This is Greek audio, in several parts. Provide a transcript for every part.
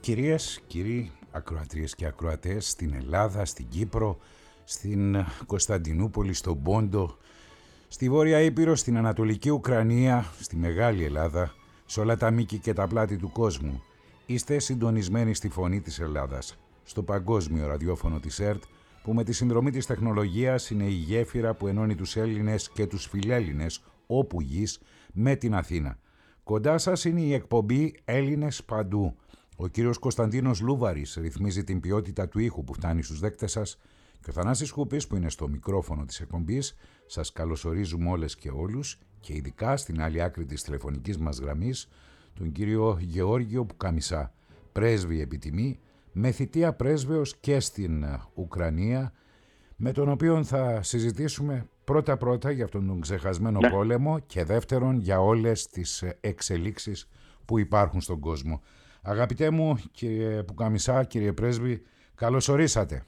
Κυρίες, κύριοι, ακροατρίες και ακροατές στην Ελλάδα, στην Κύπρο, στην Κωνσταντινούπολη, στον Πόντο, στη Βόρεια Ήπειρο, στην Ανατολική Ουκρανία, στη Μεγάλη Ελλάδα, σε όλα τα μήκη και τα πλάτη του κόσμου. Είστε συντονισμένοι στη Φωνή της Ελλάδας, στο παγκόσμιο ραδιόφωνο της ΕΡΤ, που με τη συνδρομή της τεχνολογίας είναι η γέφυρα που ενώνει τους Έλληνες και τους φιλέλληνες όπου γης με την Αθήνα. Κοντά σας είναι η εκπομπή Έλληνες Παντού. Ο κύριος Κωνσταντίνος Λούβαρης ρυθμίζει την ποιότητα του ήχου που φτάνει στους δέκτες σας και ο Θανάσης Χούπης που είναι στο μικρόφωνο της εκπομπής. Σας καλωσορίζουμε όλες και όλους και ειδικά στην άλλη άκρη της τηλεφωνικής μας γραμμής τον κύριο Γεώργιο Πουκαμισά, πρέσβη επιτιμή, με θητεία πρέσβεως και στην Ουκρανία, με τον οποίο θα συζητήσουμε πρώτα για αυτόν τον ξεχασμένο πόλεμο και δεύτερον για όλες τις εξελίξεις που υπάρχουν στον κόσμο. Αγαπητέ μου κύριε Πουκαμισά, κύριε πρέσβη, καλώς ορίσατε.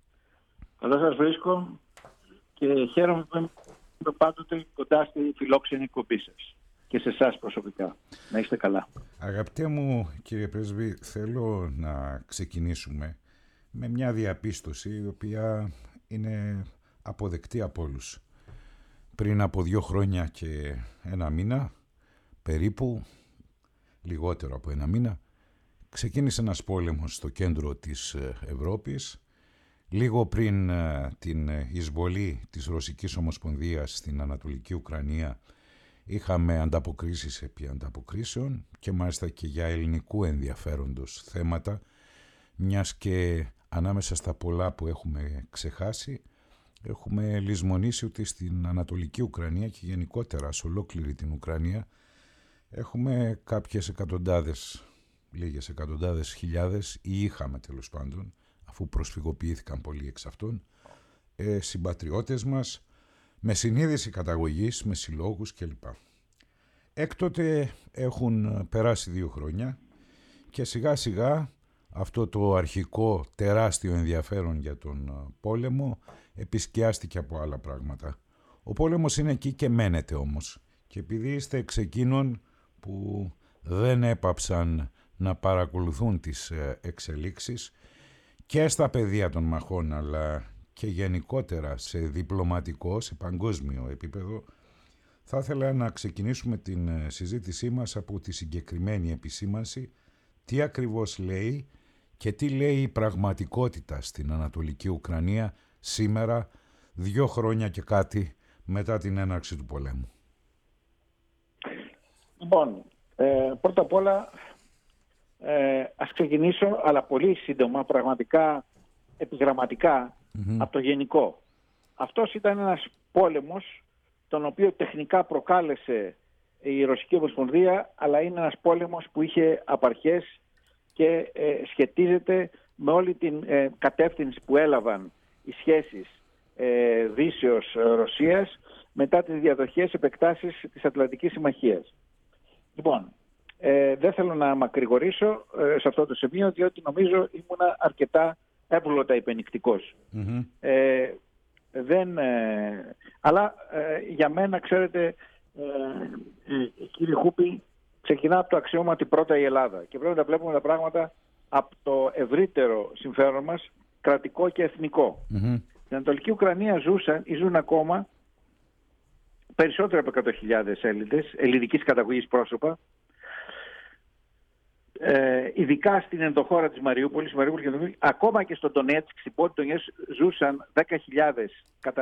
Καλώς σας βρίσκω και χαίρομαι που είμαι πάντοτε κοντά στη φιλόξενη εκπομπή σας και σε εσάς προσωπικά. Να είστε καλά. Αγαπητέ μου κύριε πρέσβη, θέλω να ξεκινήσουμε με μια διαπίστωση η οποία είναι αποδεκτή από όλους. Πριν από 2 χρόνια και 1 μήνα, περίπου λιγότερο από 1 μήνα, ξεκίνησε ένας πόλεμος στο κέντρο της Ευρώπης. Λίγο πριν την εισβολή της Ρωσικής Ομοσπονδίας στην Ανατολική Ουκρανία είχαμε ανταποκρίσεις επί ανταποκρίσεων και μάλιστα και για ελληνικού ενδιαφέροντος θέματα, μιας και ανάμεσα στα πολλά που έχουμε ξεχάσει έχουμε λησμονήσει ότι στην Ανατολική Ουκρανία και γενικότερα σε ολόκληρη την Ουκρανία έχουμε κάποιες εκατοντάδες, λίγες εκατοντάδες χιλιάδες, ή είχαμε τέλος πάντων, αφού προσφυγοποιήθηκαν πολλοί εξ αυτών, συμπατριώτες μας με συνείδηση καταγωγής, με συλλόγους κλπ. Έκτοτε έχουν περάσει 2 χρόνια και σιγά σιγά αυτό το αρχικό τεράστιο ενδιαφέρον για τον πόλεμο επισκιάστηκε από άλλα πράγματα. Ο πόλεμος είναι εκεί και μένεται όμως, και επειδή είστε εξ εκείνων που δεν έπαψαν να παρακολουθούν τις εξελίξεις και στα πεδία των μαχών αλλά και γενικότερα σε διπλωματικό, σε παγκόσμιο επίπεδο, θα ήθελα να ξεκινήσουμε την συζήτησή μας από τη συγκεκριμένη επισήμανση τι ακριβώς λέει και τι λέει η πραγματικότητα στην Ανατολική Ουκρανία σήμερα, 2 χρόνια και κάτι μετά την έναρξη του πολέμου. Λοιπόν, πρώτα απ' όλα ας ξεκινήσω, αλλά πολύ σύντομα, πραγματικά επιγραμματικά, από το γενικό. Αυτός ήταν ένας πόλεμος τον οποίο τεχνικά προκάλεσε η Ρωσική Ομοσπονδία, αλλά είναι ένας πόλεμος που είχε απαρχές και σχετίζεται με όλη την κατεύθυνση που έλαβαν οι σχέσεις Δύσεως-Ρωσίας μετά τις διαδοχές επεκτάσεις της Ατλαντικής Συμμαχίας. Λοιπόν, δεν θέλω να μακρηγορήσω σε αυτό το σημείο, διότι νομίζω ήμουνα αρκετά εύγλωτα υπενικτικός. Αλλά για μένα, ξέρετε, κύριε Χούπη, ξεκινά από το αξιώμα ότι πρώτα η Ελλάδα και πρέπει να βλέπουμε τα πράγματα από το ευρύτερο συμφέρον μας, κρατικό και εθνικό. Στην Ανατολική Ουκρανία ζουν ακόμα περισσότερο από 100.000 Έλληνες, ελληνικής καταγωγής πρόσωπα, ειδικά στην ενδοχώρα της Μαριούπολης, ακόμα και στο Ντονέτσκ, στην πόλη Ντονέτσκ, ζούσαν 10.000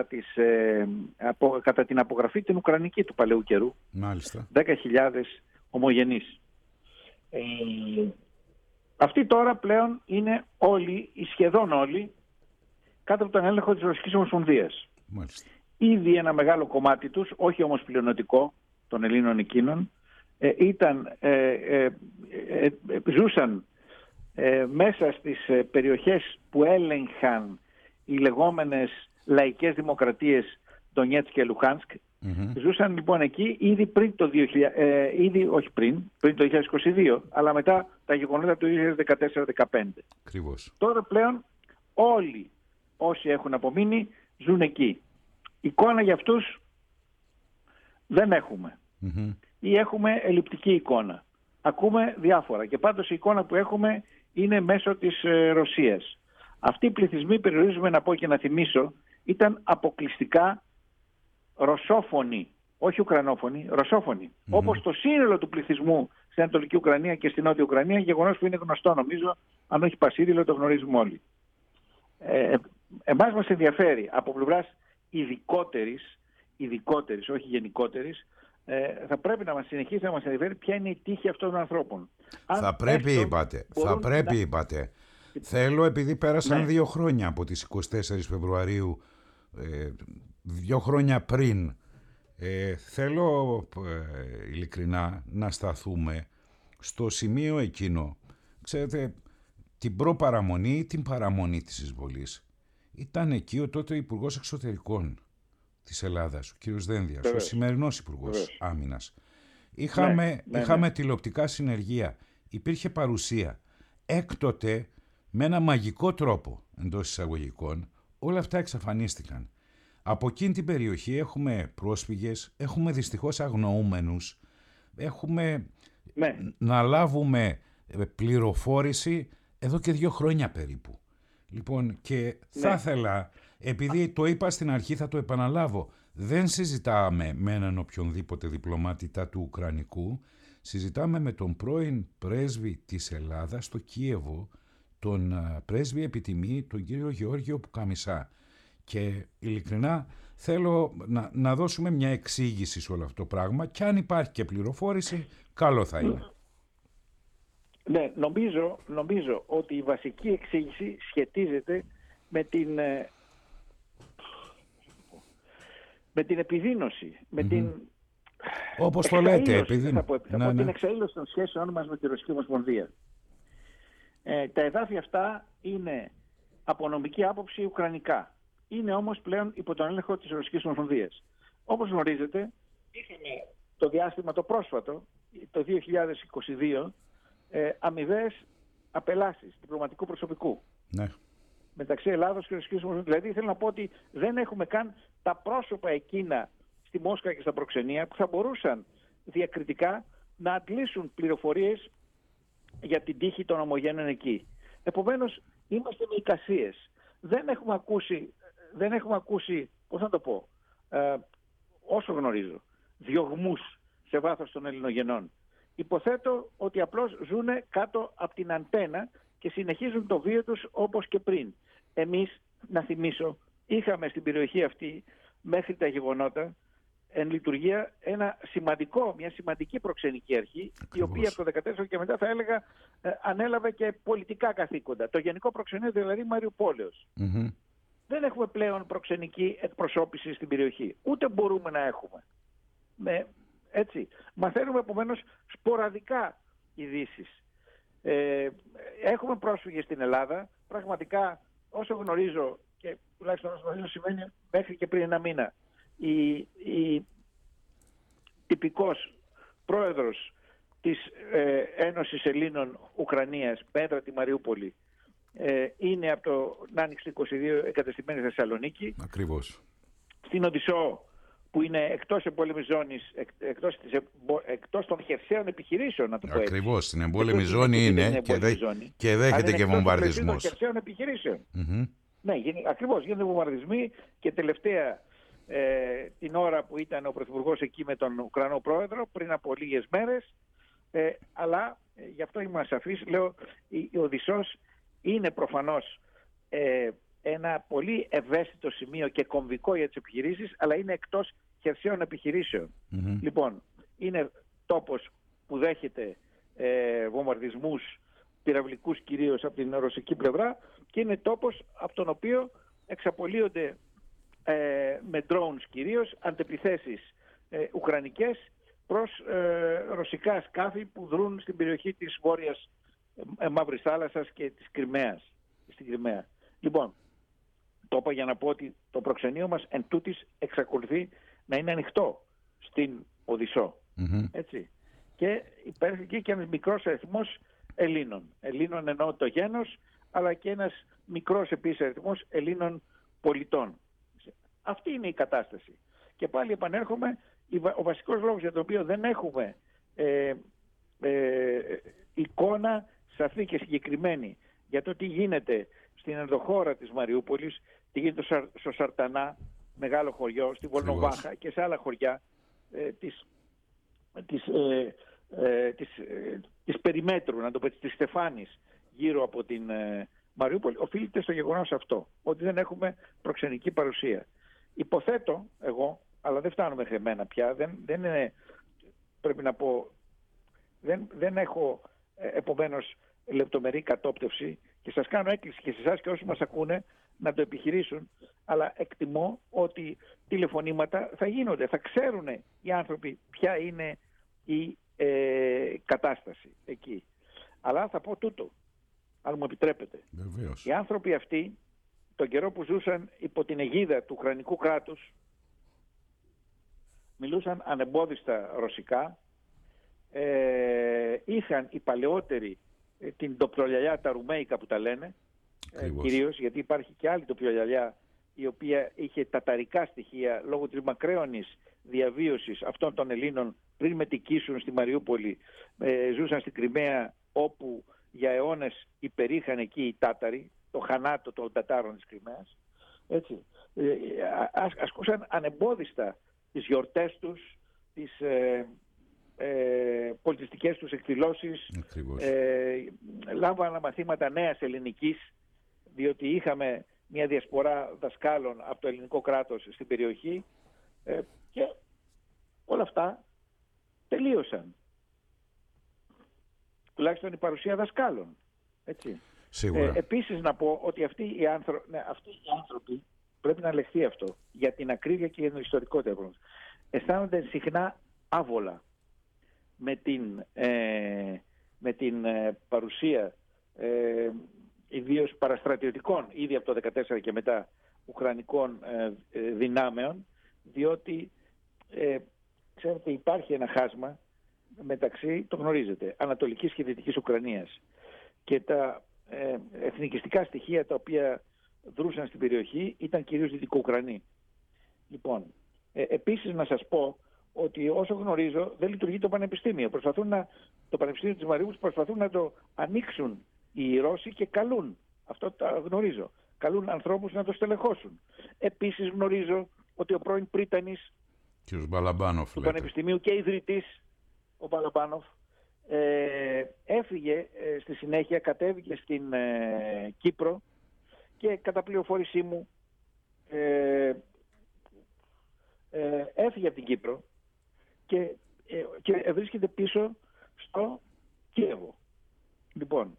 κατά την απογραφή την Ουκρανική του παλαιού καιρού. Μάλιστα. 10.000 ομογενείς. Αυτοί τώρα πλέον είναι όλοι, ή σχεδόν όλοι, κάτω από τον έλεγχο της Ρωσικής Ομοσπονδίας. Μάλιστα. Ήδη ένα μεγάλο κομμάτι τους, όχι όμως πλειονοτικό των Ελλήνων εκείνων, ζούσαν μέσα στις περιοχές που έλεγχαν οι λεγόμενες λαϊκές δημοκρατίες Ντονιέτσκ και Λουχάνσκ. Ζούσαν λοιπόν εκεί ήδη πριν το 2022, αλλά μετά τα γεγονότα του 2014-2015. Τώρα πλέον όλοι όσοι έχουν απομείνει ζουν εκεί. Εικόνα για αυτούς δεν έχουμε. Ή έχουμε ελλειπτική εικόνα. ακούμε διάφορα. Και πάντως η εικόνα που έχουμε είναι μέσω της Ρωσίας. Αυτοί οι πληθυσμοί, περιορίζουμε να πω και να θυμίσω, ήταν αποκλειστικά ρωσόφωνοι, όχι ουκρανόφωνοι, ρωσόφωνοι. Όπως το σύνολο του πληθυσμού στην Ανατολική Ουκρανία και στην Νότια Ουκρανία, γεγονός που είναι γνωστό νομίζω, αν όχι πασίδηλο, το γνωρίζουμε όλοι. Εμάς μας ενδιαφέρει από πλευράς ειδικότερης, όχι γενικότερης, θα πρέπει να μας συνεχίσει να μας ενδιαφέρει ποια είναι η τύχη αυτών των ανθρώπων. Θα πρέπει, είπατε. Θέλω, επειδή πέρασαν 2 χρόνια από τις 24 Φεβρουαρίου, 2 χρόνια πριν, θέλω ειλικρινά να σταθούμε στο σημείο εκείνο. Ξέρετε, την προπαραμονή ή την παραμονή της εισβολής ήταν εκεί ο τότε Υπουργός Εξωτερικών της Ελλάδας, ο κύριος Δένδιας, ο σημερινός Υπουργός Άμυνας. Είχαμε τηλεοπτικά συνεργεία, υπήρχε παρουσία. Έκτοτε, με ένα μαγικό τρόπο, εντός εισαγωγικών, όλα αυτά εξαφανίστηκαν. Από εκείνη την περιοχή έχουμε πρόσφυγες, έχουμε δυστυχώς αγνοούμενους, έχουμε να λάβουμε πληροφόρηση εδώ και 2 χρόνια περίπου. Λοιπόν, και θα ήθελα, επειδή το είπα στην αρχή, θα το επαναλάβω, δεν συζητάμε με έναν οποιονδήποτε διπλωμάτη του Ουκρανικού, συζητάμε με τον πρώην πρέσβη της Ελλάδας στο Κίεβο, τον πρέσβη επιτιμή, τον κύριο Γεώργιο Πουκαμισά. Και ειλικρινά θέλω να δώσουμε μια εξήγηση σε όλο αυτό το πράγμα, και αν υπάρχει και πληροφόρηση, καλό θα είναι. Ναι, νομίζω ότι η βασική εξήγηση σχετίζεται με την επιδείνωση, με την... Όπως το λέτε, επιδείνωση. Την εξαήλωση των σχέσεων μας με τη Ρωσική Ομοσπονδία. Τα εδάφια αυτά είναι από νομική άποψη ουκρανικά. Είναι όμως πλέον υπό τον έλεγχο της Ρωσικής Ομοσπονδίας. Όπως γνωρίζετε, είχαμε το διάστημα το πρόσφατο, το 2022, αμοιβαίες απελάσεις διπλωματικού προσωπικού. Ναι. Μεταξύ Ελλάδος και Ρωσικής Ομοσπονδίας. Δηλαδή θέλω να πω ότι δεν έχουμε καν τα πρόσωπα εκείνα στη Μόσχα και στα προξενία που θα μπορούσαν διακριτικά να αντλήσουν πληροφορίες για την τύχη των ομογένων εκεί. Επομένως, είμαστε με εικασίες. Δεν έχουμε ακούσει, πώς να το πω, όσο γνωρίζω, διωγμούς σε βάθος των ελληνογενών. Υποθέτω ότι απλώς ζουν κάτω από την αντένα και συνεχίζουν το βίο τους όπως και πριν. Εμείς, να θυμίσω, είχαμε στην περιοχή αυτή μέχρι τα γεγονότα εν λειτουργία μια σημαντική προξενική αρχή, η οποία από το 2014 και μετά θα έλεγα ανέλαβε και πολιτικά καθήκοντα. Το Γενικό Προξενείο δηλαδή Μαριουπόλεως. Δεν έχουμε πλέον προξενική εκπροσώπηση στην περιοχή. Ούτε μπορούμε να έχουμε. Έτσι. Μαθαίνουμε επομένως σποραδικά ειδήσεις. Έχουμε πρόσφυγες στην Ελλάδα. Πραγματικά, όσο γνωρίζω, και τουλάχιστον όσο γνωρίζω σημαίνει μέχρι και πριν 1 μήνα, η τυπικός πρόεδρος της Ένωσης Ελλήνων Ουκρανίας, Πέτρα τη Μαριούπολη, είναι από το Άνοιξη 22 εγκατεστημένη στη Θεσσαλονίκη. Ακριβώς. Στην Οδυσσό, που είναι εκτός εμπόλεμης ζώνης, εκτός των χερσαίων επιχειρήσεων, να το πω έτσι. Ακριβώς, στην εμπόλεμη ζώνη είναι και δέχεται και βομβαρδισμούς. Των χερσαίων επιχειρήσεων. Ναι, ακριβώς, γίνονται βομβαρδισμοί και τελευταία την ώρα που ήταν ο Πρωθυπουργός εκεί με τον Ουκρανό Πρόεδρο, πριν από λίγες μέρες, αλλά γι' αυτό είμαι ασαφής, λέω, η Οδυσσός είναι προφανώς ένα πολύ ευαίσθητο σημείο και κομβικό για τις επιχειρήσεις, αλλά είναι εκτός χερσαίων επιχειρήσεων. Λοιπόν, είναι τόπος που δέχεται βομβαρδισμούς πυραυλικούς κυρίως από την ρωσική πλευρά και είναι τόπος από τον οποίο εξαπολύονται με drones κυρίως αντεπιθέσεις ουκρανικές προς ρωσικά σκάφη που δρούν στην περιοχή της Βόρειας Μαύρης Θάλασσας και της Κριμαίας, στην Κριμαία. Λοιπόν, το είπα για να πω ότι το προξενείο μας εν τούτης εξακολουθεί να είναι ανοιχτό στην Οδυσσό. Έτσι. Και υπάρχει εκεί και ένας μικρός αριθμός Ελλήνων. Ελλήνων εννοώ το γένος, αλλά και ένας μικρός επίσης αριθμός Ελλήνων πολιτών. Αυτή είναι η κατάσταση. Και πάλι επανέρχομαι, ο βασικός λόγος για τον οποίο δεν έχουμε εικόνα σαφή και συγκεκριμένη για το τι γίνεται στην ενδοχώρα της Μαριούπολης, τι γίνεται στο Σαρτανά, μεγάλο χωριό, στη Βολνοβάχα και σε άλλα χωριά της περιμέτρου, να το πω, της Στεφάνης, γύρω από την Μαριούπολη, οφείλεται στο γεγονός αυτό, ότι δεν έχουμε προξενική παρουσία. Υποθέτω εγώ, αλλά δεν φτάνω μέχρι εμένα πια, δεν είναι, πρέπει να πω, δεν έχω επομένως λεπτομερή κατόπτευση και σας κάνω έκκληση και σε εσάς και όσους μας ακούνε να το επιχειρήσουν, αλλά εκτιμώ ότι τηλεφωνήματα θα γίνονται, θα ξέρουν οι άνθρωποι ποια είναι η κατάσταση εκεί. Αλλά θα πω τούτο, αν μου επιτρέπετε. Βεβαίως. Οι άνθρωποι αυτοί, τον καιρό που ζούσαν υπό την αιγίδα του ουκρανικού κράτους, μιλούσαν ανεμπόδιστα ρωσικά, είχαν οι παλαιότεροι την τοπιολιαλιά, τα ρουμέικα που τα λένε, κυρίως, γιατί υπάρχει και άλλη τοπιολιαλιά η οποία είχε ταταρικά στοιχεία λόγω της μακραίωνης διαβίωσης αυτών των Ελλήνων πριν μετικήσουν στη Μαριούπολη, ζούσαν στην Κριμαία, όπου για αιώνες υπερήχαν εκεί οι Τάταροι, το χανάτο των Τατάρων της Κριμαίας. Έτσι. Ασκούσαν ανεμπόδιστα τις γιορτές τους, τις πολιτιστικές τους εκδηλώσεις, λάμβαναν μαθήματα νέας ελληνικής, διότι είχαμε μια διασπορά δασκάλων από το ελληνικό κράτος στην περιοχή, και όλα αυτά τελείωσαν. Τουλάχιστον η παρουσία δασκάλων. Έτσι. Επίσης να πω ότι αυτοί οι άνθρωποι, πρέπει να λεχθεί αυτό, για την ακρίβεια και για την ιστορικότητα, αισθάνονται συχνά άβολα με την παρουσία ιδίως παραστρατιωτικών, ήδη από το 2014 και μετά, ουκρανικών δυνάμεων, διότι ξέρετε, υπάρχει ένα χάσμα μεταξύ, το γνωρίζετε, Ανατολικής και Δυτικής Ουκρανίας, και τα εθνικιστικά στοιχεία τα οποία δρούσαν στην περιοχή ήταν κυρίως Δυτικοουκρανοί. Λοιπόν, επίσης να σας πω ότι όσο γνωρίζω δεν λειτουργεί το Πανεπιστήμιο. Το Πανεπιστήμιο της Μαριούπολης προσπαθούν να το ανοίξουν οι Ρώσοι και καλούν, αυτό το γνωρίζω, καλούν ανθρώπους να το στελεχώσουν. Επίσης γνωρίζω ότι ο πρώην πρίτανης του Πανεπιστημίου και ιδρυτής, ο Μπαλαμπάνοφ, έφυγε στη συνέχεια, κατέβηκε στην Κύπρο και κατά πληροφόρησή μου έφυγε από την Κύπρο και βρίσκεται πίσω στο Κίεβο. Λοιπόν,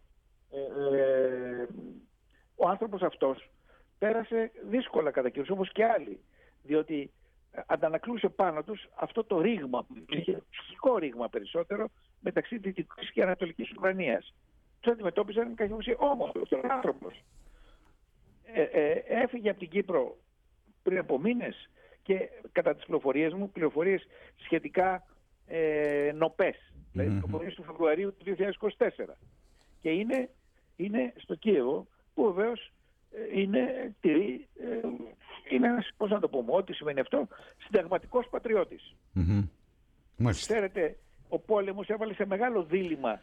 ο άνθρωπος αυτός πέρασε δύσκολα κατά καιρούς, όπως και άλλοι, διότι αντανακλούσε πάνω τους αυτό το ρήγμα, ψυχικό ρήγμα περισσότερο, μεταξύ Δυτικής και Ανατολικής Ουκρανίας. Τους αντιμετώπιζαν καθώς όμως ο άνθρωπος έφυγε από την Κύπρο πριν από μήνες και κατά τις πληροφορίες μου, πληροφορίες σχετικά νοπές, δηλαδή πληροφορίες του Φεβρουαρίου του 2024, και είναι στο Κίεβο, που βεβαίως είναι ένας, πώς να το πούμε, ό,τι σημαίνει αυτό, συνταγματικός πατριώτης. Ξέρετε, ο πόλεμος έβαλε σε μεγάλο δίλημμα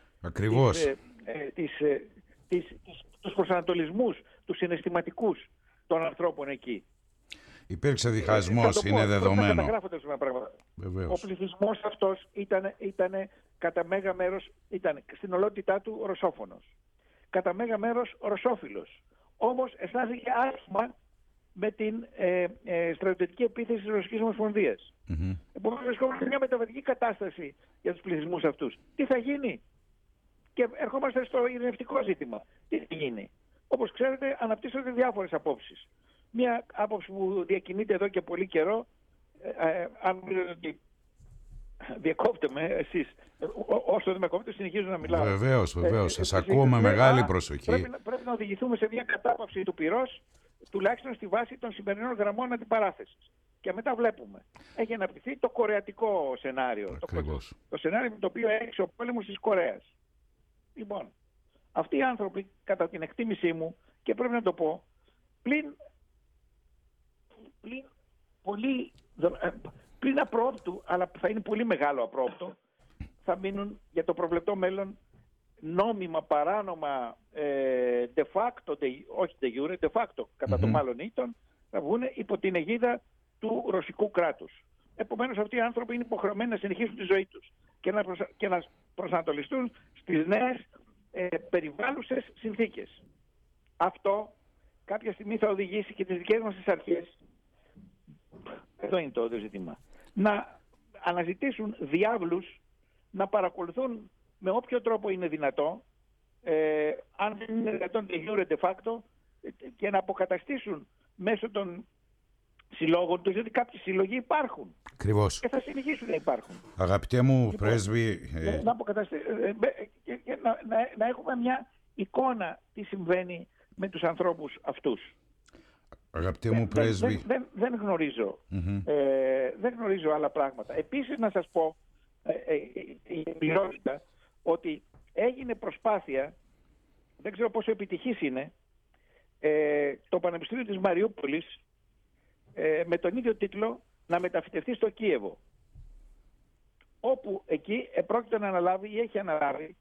τους προσανατολισμούς, τους συναισθηματικούς των ανθρώπων εκεί. Υπήρξε διχασμός, είναι δεδομένο. Ο πληθυσμός αυτός ήταν κατά μέγα μέρος, ήταν στην ολότητά του ρωσόφωνος. Κατά μέγα μέρος ρωσόφιλος. Όμως αισθάνθηκε άσχημα με την στρατιωτική επίθεση της Ρωσικής Ομοσπονδίας. Επομένως βρισκόμαστε σε μια μεταβατική κατάσταση για τους πληθυσμούς αυτούς. Τι θα γίνει? Και ερχόμαστε στο ειρηνευτικό ζήτημα. Τι θα γίνει? Όπως ξέρετε, αναπτύσσονται διάφορες απόψεις. Μια άποψη που διακινείται εδώ και πολύ καιρό, αν μιλάτε ότι διακόπτε με εσείς, όσο δεν με κόβετε συνεχίζω να μιλάω. Βεβαίως, σας ακούω με μεγάλη προσοχή. Πρέπει να οδηγηθούμε σε μια κατάπαυση του πυρός, τουλάχιστον στη βάση των σημερινών γραμμών αντιπαράθεσης. Και μετά βλέπουμε. Έχει αναπτυχθεί το κορεατικό σενάριο. Το σενάριο με το οποίο έριξε ο πόλεμος της Κορέας. Λοιπόν, αυτοί οι άνθρωποι, κατά την εκτίμησή μου, και πρέπει να το πω, πλην απρόοπτου, αλλά θα είναι πολύ μεγάλο απρόοπτο, θα μείνουν για το προβλεπτό μέλλον νόμιμα, παράνομα, de facto, όχι de jure, de facto, κατά το μάλλον ήτον, θα βγουν υπό την αιγίδα του ρωσικού κράτους. Επομένως αυτοί οι άνθρωποι είναι υποχρεωμένοι να συνεχίσουν τη ζωή τους και να προσανατολιστούν στις νέες περιβάλλουσες συνθήκες. Αυτό κάποια στιγμή θα οδηγήσει και τις δικές μας τις αρχές, εδώ είναι το ζήτημα, να αναζητήσουν διάβλους να παρακολουθούν με όποιο τρόπο είναι δυνατό, αν δεν είναι δυνατόν de jure de facto, και να αποκαταστήσουν μέσω των συλλόγων τους, γιατί κάποιοι σύλλογοι υπάρχουν. Ακριβώς. Και θα συνεχίσουν να υπάρχουν. Αγαπητέ μου πρέσβη... Να έχουμε μια εικόνα τι συμβαίνει με τους ανθρώπους αυτούς. Αγαπητέ μου πρέσβη... Δεν γνωρίζω άλλα πράγματα. Επίσης να σας πω η εμπειρότητα ότι έγινε προσπάθεια, δεν ξέρω πόσο επιτυχής είναι, το Πανεπιστήμιο της Μαριούπολης με τον ίδιο τίτλο να μεταφυτευτεί στο Κίεβο, όπου εκεί επρόκειτο να αναλάβει ή έχει αναλάβει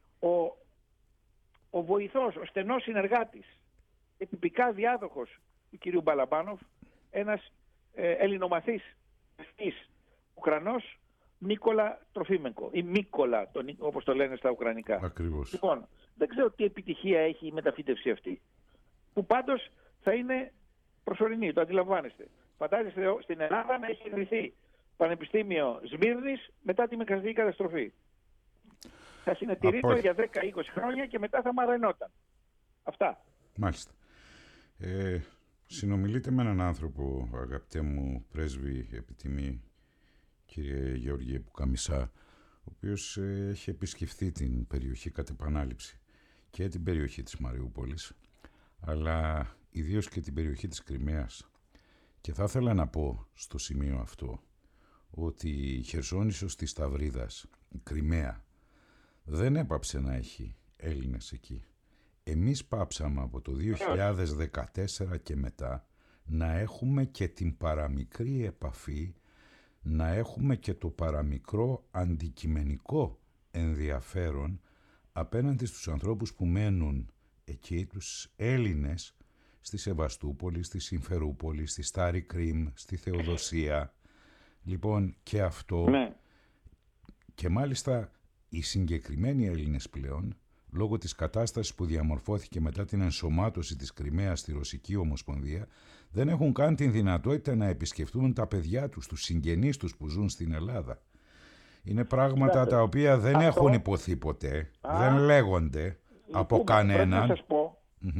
ο βοηθός, ο στενός συνεργάτης, επιπικά διάδοχος του κυρίου Μπαλαμπάνοφ, ένας ελληνομαθής Ουκρανός, Νίκολα Τροφίμενκο ή Μίκολα, όπως το λένε στα ουκρανικά. Ακριβώς. Λοιπόν, δεν ξέρω τι επιτυχία έχει η μεταφύτευση αυτή, που πάντως θα είναι προσωρινή, το αντιλαμβάνεστε. Φαντάζεστε στην Ελλάδα να έχει ιδρυθεί Πανεπιστήμιο Σμύρνης μετά τη Μικρασιατική καταστροφή. Θα συνετηρείται για 10-20 χρόνια και μετά θα μαραινόταν. Αυτά. Μάλιστα. Συνομιλείτε με έναν άνθρωπο, αγαπητέ μου πρέσβη επιτιμή, κύριε Γεώργιε Πουκαμισά, ο οποίος έχει επισκεφθεί την περιοχή κατ' επανάληψη και την περιοχή της Μαριούπολης, αλλά ιδίως και την περιοχή της Κριμαίας. Και θα ήθελα να πω στο σημείο αυτό ότι η Χερσόνησος της Σταυρίδας, η Κριμαία, δεν έπαψε να έχει Έλληνες εκεί. Εμείς πάψαμε από το 2014 και μετά να έχουμε και την παραμικρή επαφή, να έχουμε και το παραμικρό αντικειμενικό ενδιαφέρον απέναντι στους ανθρώπους που μένουν εκεί, τους Έλληνες, στη Σεβαστούπολη, στη Συμφερούπολη, στη Στάρι Κρίμ, στη Θεοδοσία. Λοιπόν, και αυτό, ναι. Και μάλιστα οι συγκεκριμένοι Έλληνες πλέον, λόγω της κατάστασης που διαμορφώθηκε μετά την ενσωμάτωση της Κριμαίας στη Ρωσική Ομοσπονδία, δεν έχουν καν την δυνατότητα να επισκεφτούν τα παιδιά τους, τους συγγενείς τους που ζουν στην Ελλάδα. Είναι πράγματα τα οποία δεν έχουν υποθεί ποτέ, δεν λέγονται από κανέναν. Πρέπει να σας πω.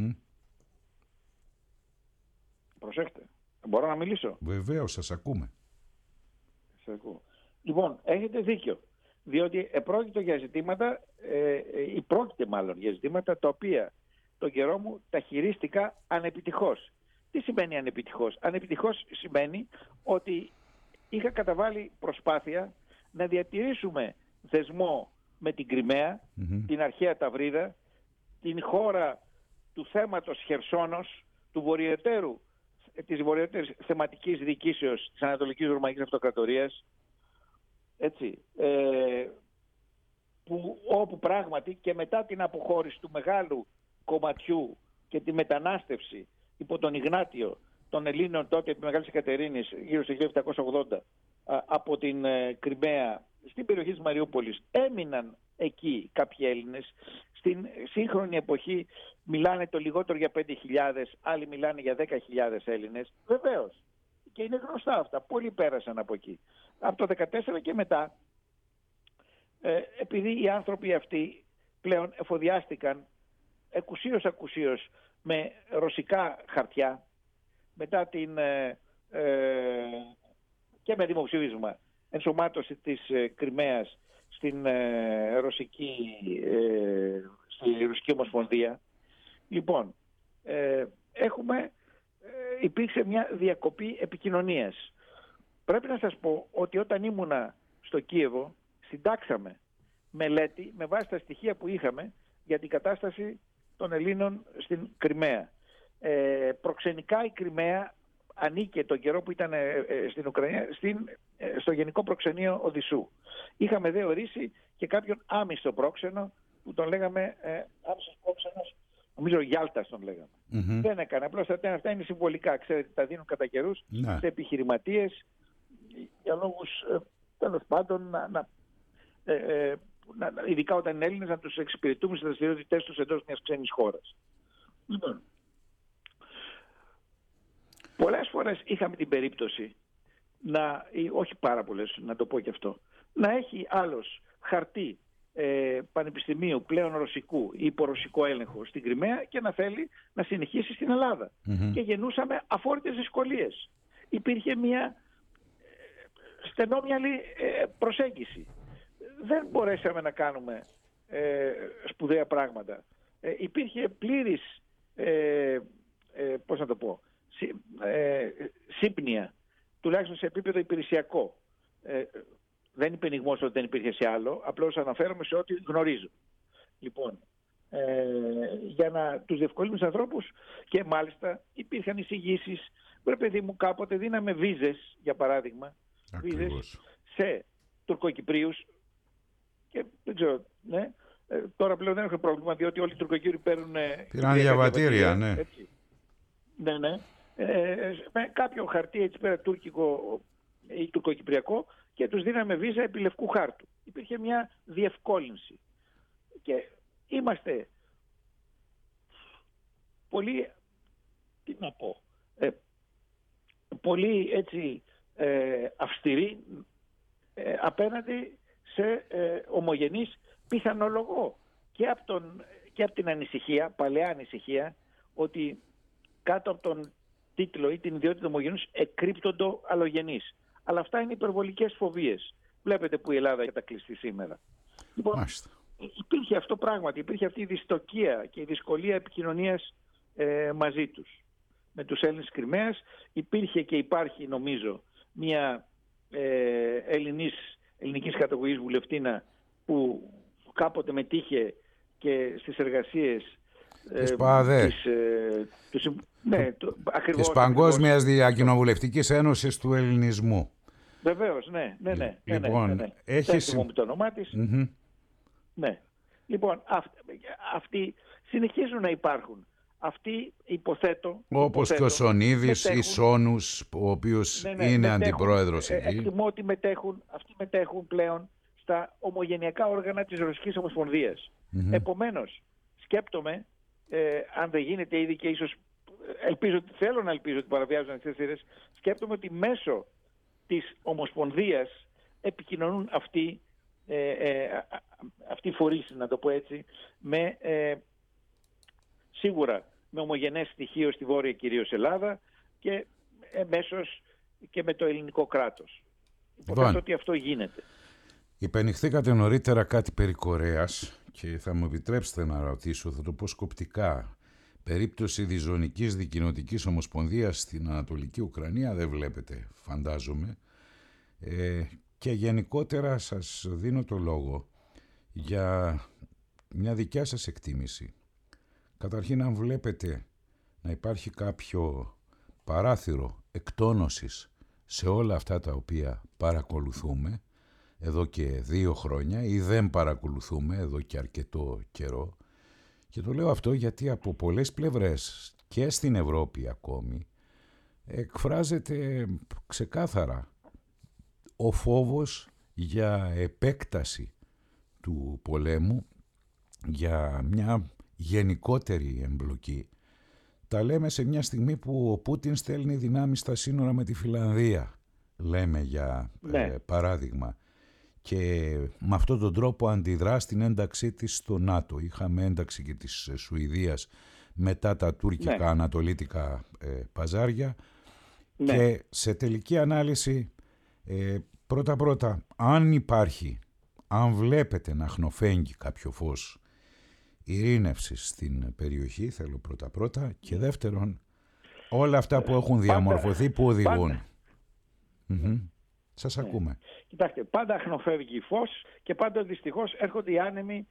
Προσέχτε. Μπορώ να μιλήσω? Βεβαίως, σας ακούμε. Σας ακούω. Λοιπόν, έχετε δίκιο. Διότι πρόκειται για ζητήματα, για ζητήματα τα οποία τον καιρό μου τα χειρίστηκα ανεπιτυχώς. Τι σημαίνει ανεπιτυχώς? Ανεπιτυχώς σημαίνει ότι είχα καταβάλει προσπάθεια να διατηρήσουμε δεσμό με την Κριμαία, την αρχαία Ταυρίδα, την χώρα του θέματος Χερσόνος, του βορειοετέρου, της βορειοετέρης θεματικής διοικήσεως της Ανατολικής Ρωμαϊκής Αυτοκρατορίας, έτσι, όπου πράγματι και μετά την αποχώρηση του μεγάλου κομματιού και τη μετανάστευση υπό τον Ιγνάτιο των Ελλήνων τότε επί Μεγάλης Εκατερίνης γύρω στο 1780 από την Κριμαία στην περιοχή της Μαριούπολης, έμειναν εκεί κάποιοι Έλληνες. Στην σύγχρονη εποχή μιλάνε το λιγότερο για 5.000, άλλοι μιλάνε για 10.000 Έλληνες. Βεβαίως. Και είναι γνωστά αυτά. Πολλοί πέρασαν από εκεί. Από το 2014 και μετά, επειδή οι άνθρωποι αυτοί πλέον εφοδιάστηκαν εκουσίως με ρωσικά χαρτιά, μετά την και με δημοψήφισμα ενσωμάτωση της Κριμαίας στην Ρωσική Ομοσπονδία. Λοιπόν, υπήρξε μια διακοπή επικοινωνίας. Πρέπει να σας πω ότι όταν ήμουνα στο Κίεβο συντάξαμε μελέτη με βάση τα στοιχεία που είχαμε για την κατάσταση των Ελλήνων στην Κριμαία. Προξενικά η Κριμαία ανήκε τον καιρό που ήταν στην Ουκρανία στο Γενικό Προξενείο Οδυσσού. Είχαμε δε ορίσει και κάποιον άμυστο πρόξενο που τον λέγαμε άμυστος πρόξενος, νομίζω Γιάλτας τον λέγαμε. Δεν έκανε, απλώς αυτά είναι συμβολικά, ξέρετε, τα δίνουν κατά καιρούς σε επιχειρηματίες για λόγους τέλος πάντων ειδικά όταν είναι Έλληνες, να τους εξυπηρετούμε στις δραστηριότητες τους εντός μιας ξένης χώρας. Λοιπόν, πολλές φορές είχαμε την περίπτωση όχι πάρα πολλές, να το πω και αυτό, να έχει άλλος χαρτί πανεπιστημίου πλέον ρωσικού ή υπορωσικό έλεγχο στην Κριμαία και να θέλει να συνεχίσει στην Ελλάδα. Και γεννούσαμε αφόρητες δυσκολίες. Υπήρχε μια στενόμυαλη προσέγγιση. Δεν μπορέσαμε να κάνουμε σπουδαία πράγματα. Υπήρχε πλήρης, πώς να το πω, σύμπνοια, τουλάχιστον σε επίπεδο υπηρεσιακό. Δεν είναι πενιγμός ότι δεν υπήρχε σε άλλο, απλώς αναφέρομαι σε ό,τι γνωρίζω. Λοιπόν, για να τους διευκολύνουν τους ανθρώπους και μάλιστα υπήρχαν εισηγήσεις. Βρε παιδί μου, κάποτε δίναμε βίζες, για παράδειγμα, βίζες σε Τουρκοκυπρίους και δεν ξέρω, ναι. Τώρα πλέον δεν έχω πρόβλημα, διότι όλοι οι Τουρκοκύπροι πήραν διαβατήρια, ναι. Έτσι. Ναι. Με κάποιο χαρτί έτσι πέρα τουρκικό ή τουρκοκυπριακό και τους δίναμε βίζα επί λευκού χάρτου. Υπήρχε μια διευκόλυνση. Και είμαστε πολύ, τι να πω, πολύ έτσι αυστηροί απέναντι σε ομογενείς, πιθανολογώ και από την ανησυχία, παλαιά ανησυχία, ότι κάτω από τον τίτλο ή την ιδιότητα ομογενούς εκρύπτοντο αλλογενείς. Αλλά αυτά είναι υπερβολικές φοβίες. Βλέπετε που η Ελλάδα κατακλειστεί σήμερα. Λοιπόν, υπήρχε αυτό πράγματι, υπήρχε αυτή η δυστοκία και η δυσκολία επικοινωνίας μαζί τους. Με τους Έλληνες της Κριμαίας υπήρχε και υπάρχει, νομίζω, μια ελληνικής καταγωγής βουλευτίνα που κάποτε μετήχε και στις εργασίες της ΠΑΔΕ, της Παγκόσμιας Διακοινοβουλευτικής Ένωσης του Ελληνισμού. Βεβαίως, ναι. Λοιπόν, δεν θυμόμαι το όνομά της. Ναι. Λοιπόν, αυτοί συνεχίζουν να υπάρχουν. Αυτοί, υποθέτω... Όπως και ο Σονίδης ή Σόνους, ο οποίος είναι αντιπρόεδρος εκεί. Εκτιμώ ότι αυτοί μετέχουν πλέον στα ομογενειακά όργανα της Ρωσικής Ομοσπονδίας. Επομένως, σκέπτομαι, αν δεν γίνεται ήδη και ίσως θέλω να ελπίζω ότι παραβιάζουν τις θέσες, σκέπτομαι ότι μέσω της Ομοσπονδίας επικοινωνούν αυτοί οι φορείς, να το πω έτσι, σίγουρα με ομογενές στοιχείο στη Βόρεια κυρίως Ελλάδα και εμέσως και με το ελληνικό κράτος. Υποθέτω ότι αυτό γίνεται. Υπενηχθήκατε νωρίτερα κάτι περί Κορέας και θα μου επιτρέψετε να ρωτήσω, θα το πω σκοπτικά. Περίπτωση διζωνικής δικοινοτικής ομοσπονδίας στην Ανατολική Ουκρανία δεν βλέπετε, φαντάζομαι. Και γενικότερα σας δίνω το λόγο για μια δικιά σας εκτίμηση. Καταρχήν, αν βλέπετε να υπάρχει κάποιο παράθυρο εκτόνωσης σε όλα αυτά τα οποία παρακολουθούμε εδώ και 2 χρόνια ή δεν παρακολουθούμε εδώ και αρκετό καιρό, και το λέω αυτό γιατί από πολλές πλευρές και στην Ευρώπη ακόμη εκφράζεται ξεκάθαρα ο φόβος για επέκταση του πολέμου, για μια γενικότερη εμπλοκή. Τα λέμε σε μια στιγμή που ο Πούτιν στέλνει δυνάμεις στα σύνορα με τη Φινλανδία, λέμε για παράδειγμα, και με αυτόν τον τρόπο αντιδρά στην ένταξή της στο ΝΑΤΟ. Είχαμε ένταξη και της Σουηδίας μετά τα τουρκικά ανατολίτικα παζάρια. Και σε τελική ανάλυση, πρώτα, αν βλέπετε να χνοφέγγει κάποιο φως ειρήνευσης στην περιοχή, θέλω πρώτα, και δεύτερον, όλα αυτά που έχουν διαμορφωθεί που οδηγούν. Σας ακούμε. Κοιτάξτε, πάντα αχνοφεύγει φως και πάντα δυστυχώς έρχονται οι άνεμοι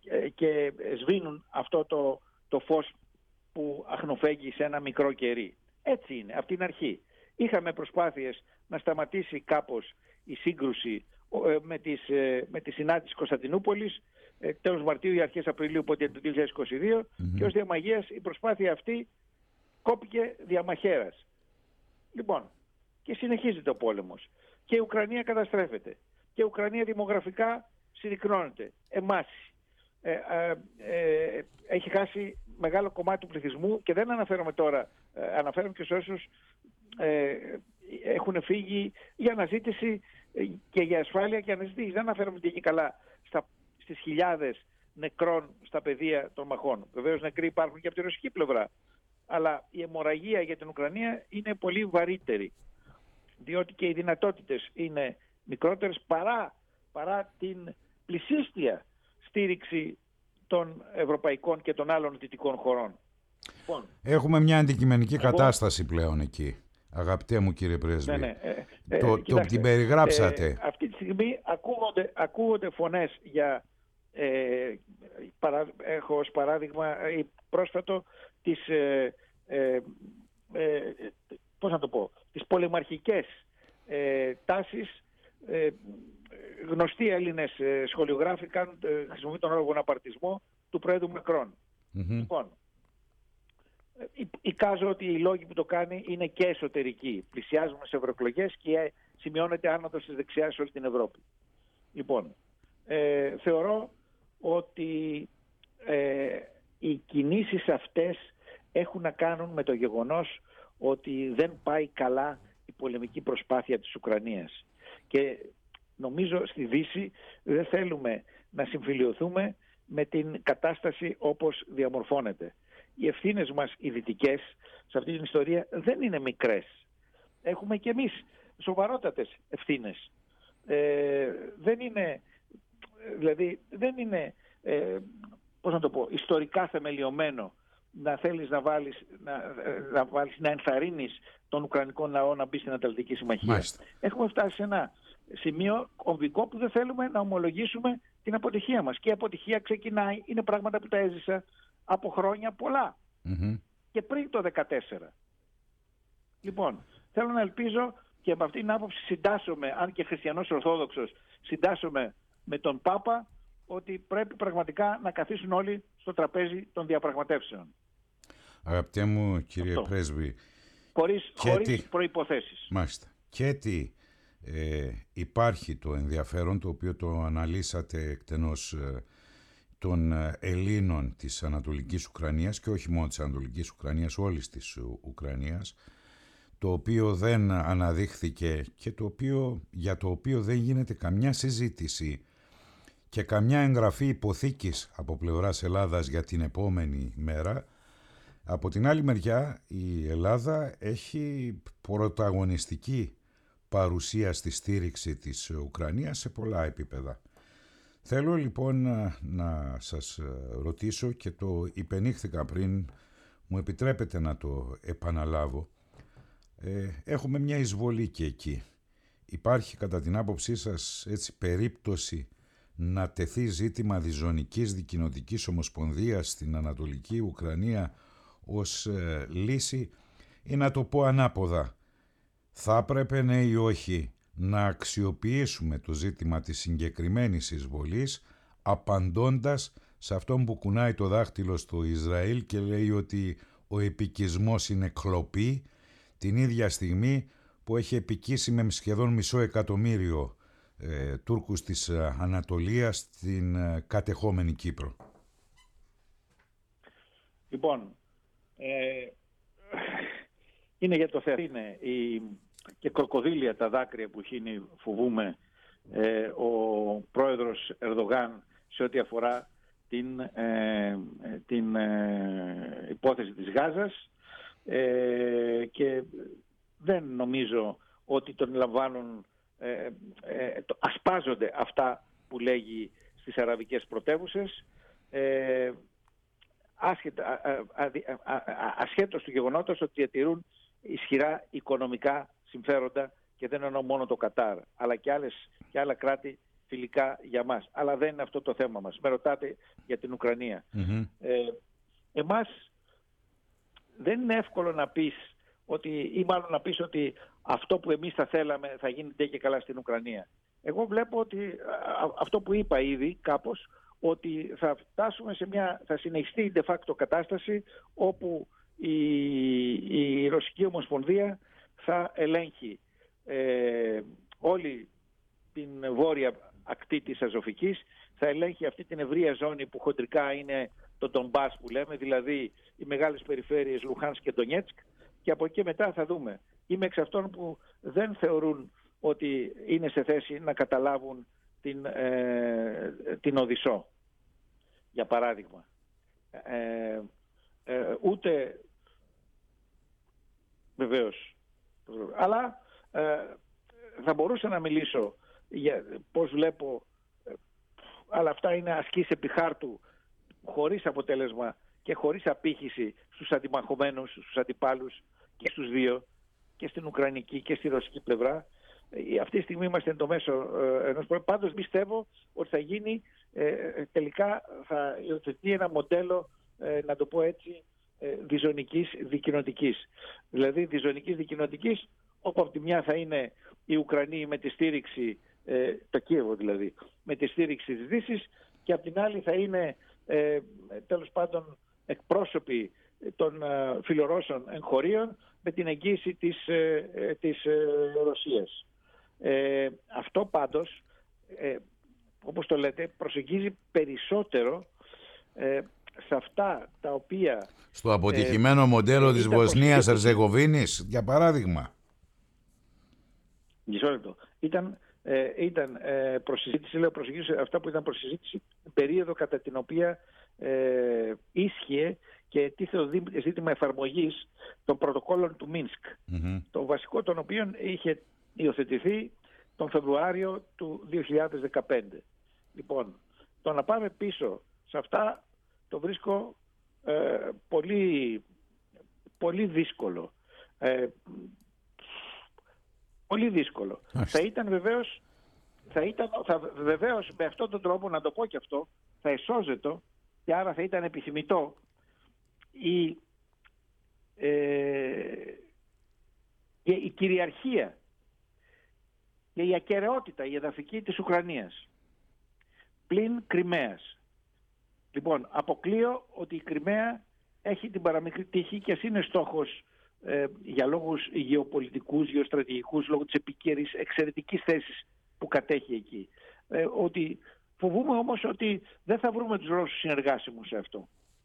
και σβήνουν αυτό το φως που αχνοφεύγει σε ένα μικρό κερί. Έτσι είναι, από την αρχή. Είχαμε προσπάθειες να σταματήσει κάπως η σύγκρουση με τη συνάντηση Κωνσταντινούπολης τέλος Μαρτίου ή αρχές Απριλίου του 2022 και ως διαμαγείας η προσπάθεια αυτή κόπηκε διαμαχαίρας. Λοιπόν, και συνεχίζεται ο πόλεμος. Και η Ουκρανία καταστρέφεται. Και η Ουκρανία δημογραφικά συρρικνώνεται. Εμάσει. Έχει χάσει μεγάλο κομμάτι του πληθυσμού και δεν αναφέρομαι τώρα, αναφέρομαι και σε όσους έχουν φύγει για αναζήτηση και για ασφάλεια και αναζήτηση. Δεν αναφέρομαι και εκεί καλά στις χιλιάδες νεκρών στα πεδία των μαχών. Βεβαίως νεκροί υπάρχουν και από τη ρωσική πλευρά. Αλλά η αιμορραγία για την Ουκρανία είναι πολύ βαρύτερη. Διότι και οι δυνατότητες είναι μικρότερες παρά την πλησίστια στήριξη των ευρωπαϊκών και των άλλων δυτικών χωρών. Λοιπόν, έχουμε μια αντικειμενική κατάσταση πλέον εκεί. Αγαπητέ μου κύριε Πρέσβη, την περιγράψατε. Αυτή τη στιγμή ακούγονται φωνές για, έχω ως παράδειγμα πρόσφατο τις πολεμαρχικές τάσεις. Γνωστοί Έλληνες σχολιογράφοι χρησιμοποιούν τον όρο γοναπαρτισμό του Πρόεδρου Μακρόν. Λοιπόν, εικάζω ότι οι λόγοι που το κάνει είναι και εσωτερικοί. Πλησιάζουμε σε ευρωεκλογές και σημειώνεται άνοδος της δεξιάς σε όλη την Ευρώπη. Λοιπόν, θεωρώ ότι οι κινήσεις αυτές έχουν να κάνουν με το γεγονός ότι δεν πάει καλά η πολεμική προσπάθεια της Ουκρανίας. Και νομίζω στη Δύση δεν θέλουμε να συμφιλιωθούμε με την κατάσταση όπως διαμορφώνεται. Οι ευθύνες μας οι δυτικές σε αυτή την ιστορία δεν είναι μικρές. Έχουμε και εμείς σοβαρότατες ευθύνες. Δεν είναι ιστορικά θεμελιωμένο να θέλεις να ενθαρρύνεις τον Ουκρανικό λαό να μπει στην Ατλαντική Συμμαχία. Μάλιστα. Έχουμε φτάσει σε ένα σημείο κομβικό που δεν θέλουμε να ομολογήσουμε την αποτυχία μας. Και η αποτυχία ξεκινάει, είναι πράγματα που τα έζησα από χρόνια πολλά. Και πριν το 2014. Λοιπόν, θέλω να ελπίζω και με αυτήν την άποψη συντάσσομαι, αν και χριστιανός Ορθόδοξος, συντάσσομαι με τον Πάπα ότι πρέπει πραγματικά να καθίσουν όλοι στο τραπέζι των διαπραγματεύσεων. Αγαπητέ μου κύριε Πρέσβη, χωρίς προϋποθέσεις. Μάλιστα. Και τι υπάρχει το ενδιαφέρον, το οποίο το αναλύσατε εκτενώς, των Ελλήνων της Ανατολικής Ουκρανίας και όχι μόνο της Ανατολικής Ουκρανίας, όλης της Ουκρανίας, το οποίο δεν αναδείχθηκε και για το οποίο δεν γίνεται καμιά συζήτηση και καμιά εγγραφή υποθήκης από πλευράς Ελλάδας για την επόμενη μέρα. Από την άλλη μεριά η Ελλάδα έχει πρωταγωνιστική παρουσία στη στήριξη της Ουκρανίας σε πολλά επίπεδα. Θέλω λοιπόν να σας ρωτήσω, και το υπενήχθηκα πριν, μου επιτρέπετε να το επαναλάβω. Έχουμε μια εισβολή και εκεί. Υπάρχει κατά την άποψή σας έτσι περίπτωση να τεθεί ζήτημα διζωνικής δικοινοτικής ομοσπονδίας στην Ανατολική Ουκρανία ως λύση, ή να το πω ανάποδα, θα έπρεπε ναι ή όχι να αξιοποιήσουμε το ζήτημα της συγκεκριμένης εισβολής απαντώντας σε αυτόν που κουνάει το δάχτυλο στο Ισραήλ και λέει ότι ο επικισμός είναι κλοπή, την ίδια στιγμή που έχει επικίσει με σχεδόν 500.000 Τούρκους της Ανατολίας στην κατεχόμενη Κύπρο. Λοιπόν, είναι για το θέμα. Είναι και κροκοδίλια τα δάκρυα που χύνει, φοβούμε, ο πρόεδρος Ερδογάν σε ό,τι αφορά την υπόθεση της Γάζας, και δεν νομίζω ότι τον λαμβάνουν, ασπάζονται αυτά που λέγει στις αραβικές πρωτεύουσες, ασχέτως του γεγονότος ότι διατηρούν ισχυρά οικονομικά συμφέροντα, και δεν εννοώ μόνο το Κατάρ, αλλά και άλλα κράτη φιλικά για μας. Αλλά δεν είναι αυτό το θέμα μας. Με ρωτάτε για την Ουκρανία. Εμάς δεν είναι εύκολο να πεις ή μάλλον να πεις ότι αυτό που εμείς θα θέλαμε θα γίνει ντε και καλά στην Ουκρανία. Εγώ βλέπω ότι αυτό που είπα ήδη κάπως, ότι θα φτάσουμε θα συνεχιστεί de facto κατάσταση όπου η Ρωσική Ομοσπονδία θα ελέγχει όλη την βόρεια ακτή της Αζωφικής, θα ελέγχει αυτή την ευρεία ζώνη που χοντρικά είναι το Ντομπάς που λέμε, δηλαδή οι μεγάλες περιφέρειες Λουχάνσκ και Ντονιέτσκ, και από εκεί μετά θα δούμε. Είμαι εξ αυτών που δεν θεωρούν ότι είναι σε θέση να καταλάβουν την Οδυσσό, για παράδειγμα. Ούτε βεβαίως. Αλλά θα μπορούσα να μιλήσω για πώς βλέπω, αλλά αυτά είναι ασκήσεις επί χάρτου, χωρίς αποτέλεσμα και χωρίς απήχηση στους αντιμαχωμένους, στους αντιπάλους και στους δύο, και στην Ουκρανική και στη Ρωσική πλευρά. Αυτή τη στιγμή είμαστε το μέσο ενός πολέμου. Πάντως πιστεύω ότι θα γίνει, τελικά θα υιοθετηθεί ένα μοντέλο, να το πω έτσι, διζωνικής δικοινοτικής. Δηλαδή διζωνικής δικοινοτικής, όπου από τη μια θα είναι οι Ουκρανοί με τη στήριξη, το Κίεβο δηλαδή, με τη στήριξη της Δύσης, και από την άλλη θα είναι τέλος πάντων εκπρόσωποι των φιλορώσων εγχωρίων με την εγγύηση της Ρωσίας. Αυτό πάντως, όπως το λέτε, προσεγγίζει περισσότερο σε αυτά τα οποία... Στο αποτυχημένο μοντέλο της Βοσνίας Ερζεγοβίνης, για παράδειγμα. Μισό λεπτό. Ήταν προσυζήτηση, λέω προσεγγίζει αυτά που ήταν προσυζήτηση, περίοδο κατά την οποία ίσχυε και τίθεται ζήτημα εφαρμογής των πρωτοκόλων του Μίνσκ, το βασικό των οποίων είχε υιοθετηθεί τον Φεβρουάριο του 2015. Λοιπόν, το να πάμε πίσω σε αυτά το βρίσκω πολύ, πολύ δύσκολο. Πολύ δύσκολο. Θα ήταν βεβαίως με αυτόν τον τρόπο, να το πω και αυτό, θα εσώζετο, και άρα θα ήταν επιθυμητό η κυριαρχία και η ακεραιότητα, η εδαφική της Ουκρανίας πλην Κριμαίας. Λοιπόν, αποκλείω ότι η Κριμαία έχει την παραμικρή τύχη, και ας είναι στόχος για λόγους γεωπολιτικούς, γεωστρατηγικούς, λόγω της επικαιρής εξαιρετικής θέσης που κατέχει εκεί. Ότι φοβούμαι όμως ότι δεν θα βρούμε τους Ρώσους συνεργάσιμους σε αυτό.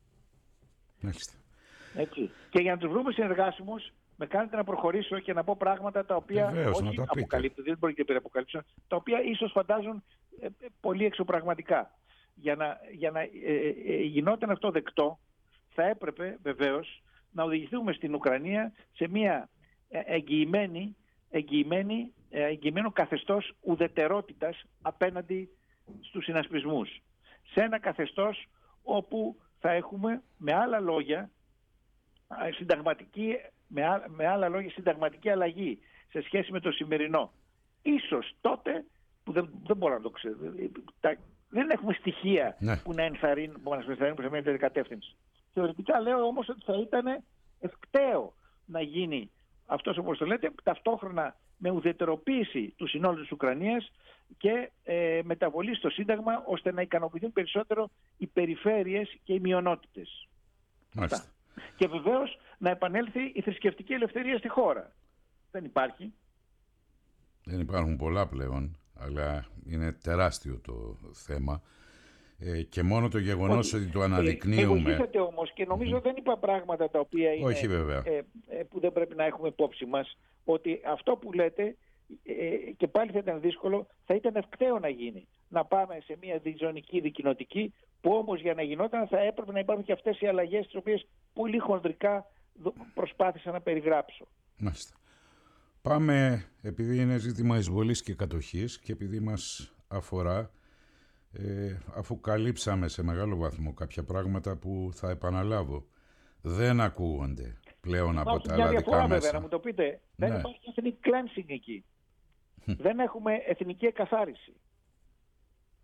Έτσι. Και για να τους βρούμε συνεργάσιμους, με κάνετε να προχωρήσω και να πω πράγματα τα οποία όχι αποκαλύπτω, δεν μπορεί και να αποκαλύψω, τα οποία ίσως φαντάζουν πολύ εξωπραγματικά. Για να γινόταν αυτό δεκτό, θα έπρεπε βεβαίως να οδηγηθούμε στην Ουκρανία σε μια εγγυημένο καθεστώς ουδετερότητας απέναντι στους συνασπισμούς. Σε ένα καθεστώς όπου θα έχουμε, με άλλα λόγια, συνταγματική αλλαγή σε σχέση με το σημερινό. Ίσως τότε, που δεν μπορώ να το ξέρω, δεν έχουμε στοιχεία που να ενθαρρύνουν προς μια τέτοια κατεύθυνση. Θεωρητικά λέω όμως ότι θα ήταν ευκταίο να γίνει αυτός, όπως το λέτε, ταυτόχρονα με ουδετεροποίηση του συνόλου της Ουκρανίας και μεταβολή στο Σύνταγμα, ώστε να ικανοποιηθούν περισσότερο οι περιφέρειες και οι μειονότητες. Και βεβαίως να επανέλθει η θρησκευτική ελευθερία στη χώρα. Δεν υπάρχει. Δεν υπάρχουν πολλά πλέον, αλλά είναι τεράστιο το θέμα. Και μόνο το γεγονός ότι το αναδεικνύουμε... Βοηθήσατε όμως, και νομίζω δεν είπα πράγματα τα οποία είναι... Όχι, βέβαια. Που δεν πρέπει να έχουμε υπόψη μας, ότι αυτό που λέτε, και πάλι θα ήταν δύσκολο, θα ήταν ευκταίο να γίνει. Να πάμε σε μια διζωνική δικοινοτική, που όμως για να γινόταν θα έπρεπε να υπάρχουν και αυτές οι αλλαγές, τις οποίες πολύ χονδρικά προσπάθησα να περιγράψω. Μάλιστα. Πάμε, επειδή είναι ζήτημα εισβολής και κατοχής και επειδή μας αφορά, αφού καλύψαμε σε μεγάλο βαθμό κάποια πράγματα που θα επαναλάβω, δεν ακούγονται πλέον από τα ελλαδικά μέσα. Να μου το πείτε, δεν υπάρχει ethnic cleansing εκεί. Δεν έχουμε εθνική εκαθάριση.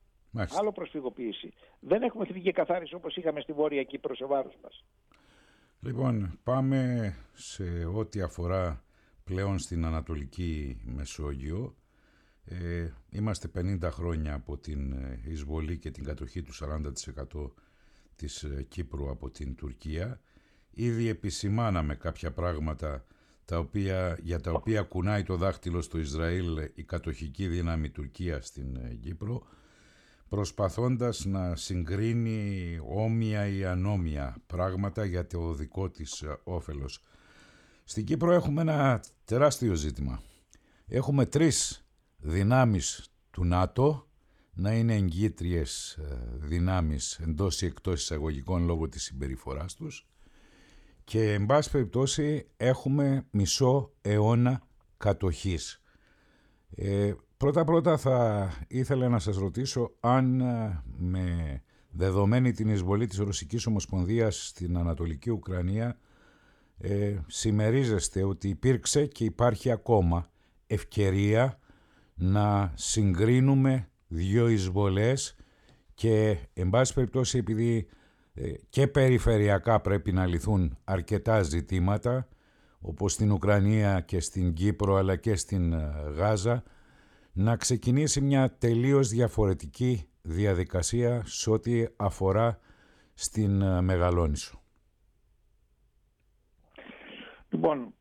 Άλλο προσφυγοποίηση. Δεν έχουμε εθνική εκαθάριση όπως είχαμε στη Βόρεια Κύπρο σε βάρος μας. Λοιπόν, πάμε σε ό,τι αφορά πλέον στην Ανατολική Μεσόγειο. Είμαστε 50 χρόνια από την εισβολή και την κατοχή του 40% της Κύπρου από την Τουρκία. Ήδη επισημάναμε κάποια πράγματα για τα οποία κουνάει το δάχτυλο στο Ισραήλ η κατοχική δύναμη Τουρκία στην Κύπρο, προσπαθώντας να συγκρίνει όμοια ή ανόμοια πράγματα για το δικό της όφελος. Στην Κύπρο έχουμε ένα τεράστιο ζήτημα. Έχουμε 3 δυνάμεις του ΝΑΤΟ, να είναι εγκύτριες δυνάμεις εντός ή εκτός εισαγωγικών λόγω της συμπεριφοράς τους, και εν πάση περιπτώσει έχουμε μισό αιώνα κατοχής. Πρώτα θα ήθελα να σας ρωτήσω αν με δεδομένη την εισβολή της Ρωσικής Ομοσπονδίας στην Ανατολική Ουκρανία συμμερίζεστε ότι υπήρξε και υπάρχει ακόμα ευκαιρία να συγκρίνουμε 2 εισβολές και εν πάση περιπτώσει, επειδή και περιφερειακά πρέπει να λυθούν αρκετά ζητήματα όπως στην Ουκρανία και στην Κύπρο αλλά και στην Γάζα, να ξεκινήσει μια τελείως διαφορετική διαδικασία σε ό,τι αφορά στην Μεγαλόνισσο. Λοιπόν,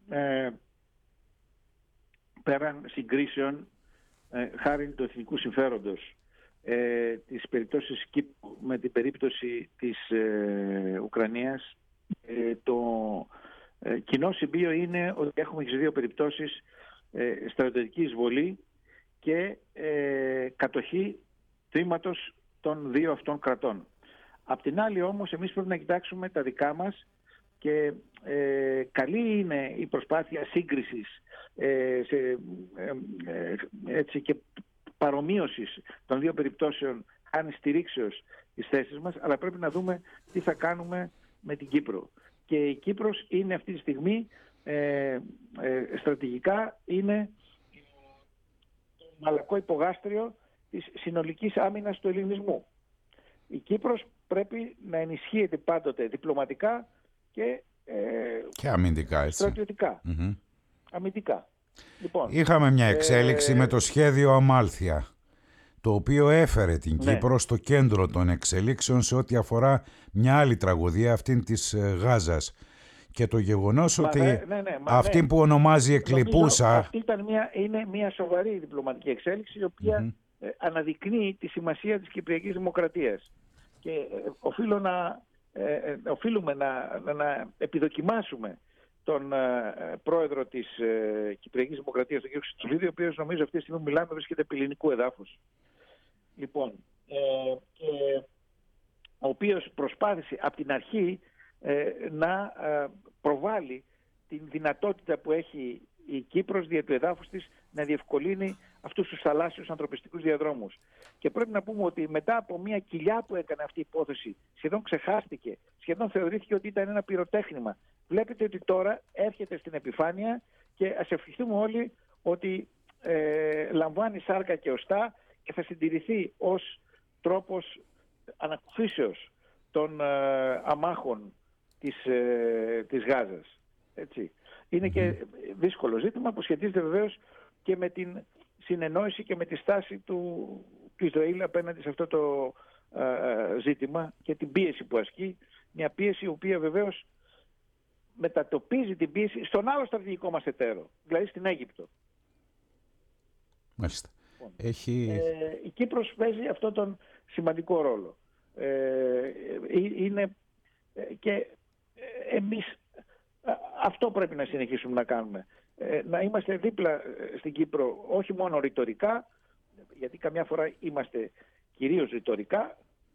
πέραν συγκρίσεων, χάρη του εθνικού συμφέροντος, τις περιπτώσεις Κύπρου με την περίπτωση της Ουκρανίας, το κοινό συμπείο είναι ότι έχουμε και σε 2 περιπτώσεις στρατιωτική εισβολή και κατοχή τμήματος των 2 αυτών κρατών. Απ' την άλλη όμως εμείς πρέπει να κοιτάξουμε τα δικά μας και καλή είναι η προσπάθεια σύγκρισης έτσι, και παρομοίωσης των 2 περιπτώσεων χάνει στηρίξεως τις θέσεις μας, αλλά πρέπει να δούμε τι θα κάνουμε με την Κύπρο. Και η Κύπρος είναι αυτή τη στιγμή στρατηγικά είναι το μαλακό υπογάστριο της συνολικής άμυνας του ελληνισμού. Η Κύπρος πρέπει να ενισχύεται πάντοτε διπλωματικά και αμυντικά, έτσι. Στρατιωτικά. Αμυντικά. Λοιπόν, είχαμε μια εξέλιξη με το σχέδιο Αμάλθεια, το οποίο έφερε την Κύπρο στο κέντρο των εξελίξεων σε ό,τι αφορά μια άλλη τραγωδία, αυτήν της Γάζας. Και το γεγονός ότι αυτή που ονομάζει εκλειπούσα... Αυτή είναι μια σοβαρή διπλωματική εξέλιξη, η οποία αναδεικνύει τη σημασία της Κυπριακής Δημοκρατίας. Και οφείλουμε να επιδοκιμάσουμε τον πρόεδρο της Κυπριακής Δημοκρατίας, τον κ. Χρυστοφιδέλη, ο οποίος νομίζω αυτή τη στιγμή μιλάμε βρίσκεται επί ελληνικού εδάφους. Λοιπόν, ο οποίος προσπάθησε από την αρχή να προβάλλει την δυνατότητα που έχει η Κύπρος δια του εδάφους της να διευκολύνει αυτούς τους θαλάσσιους ανθρωπιστικούς διαδρόμους. Και πρέπει να πούμε ότι μετά από μια κοιλιά που έκανε αυτή η υπόθεση, σχεδόν ξεχάστηκε, σχεδόν θεωρήθηκε ότι ήταν ένα πυροτέχνημα. Βλέπετε ότι τώρα έρχεται στην επιφάνεια και ας ευχηθούμε όλοι ότι λαμβάνει σάρκα και οστά και θα συντηρηθεί ως τρόπος ανακουφίσεως των αμάχων της Γάζας. Έτσι. Είναι και δύσκολο ζήτημα που σχετίζεται βεβαίως και με την συνεννόηση και με τη στάση του Ισραήλ απέναντι σε αυτό το ζήτημα και την πίεση που ασκεί. Μια πίεση η οποία βεβαίως μετατοπίζει την πίεση στον άλλο στρατηγικό μας εταίρο, δηλαδή στην Αίγυπτο. Μάλιστα. Η Κύπρος παίζει αυτόν τον σημαντικό ρόλο. Και εμείς αυτό πρέπει να συνεχίσουμε να κάνουμε. Να είμαστε δίπλα στην Κύπρο, όχι μόνο ρητορικά, γιατί καμιά φορά είμαστε κυρίως ρητορικά,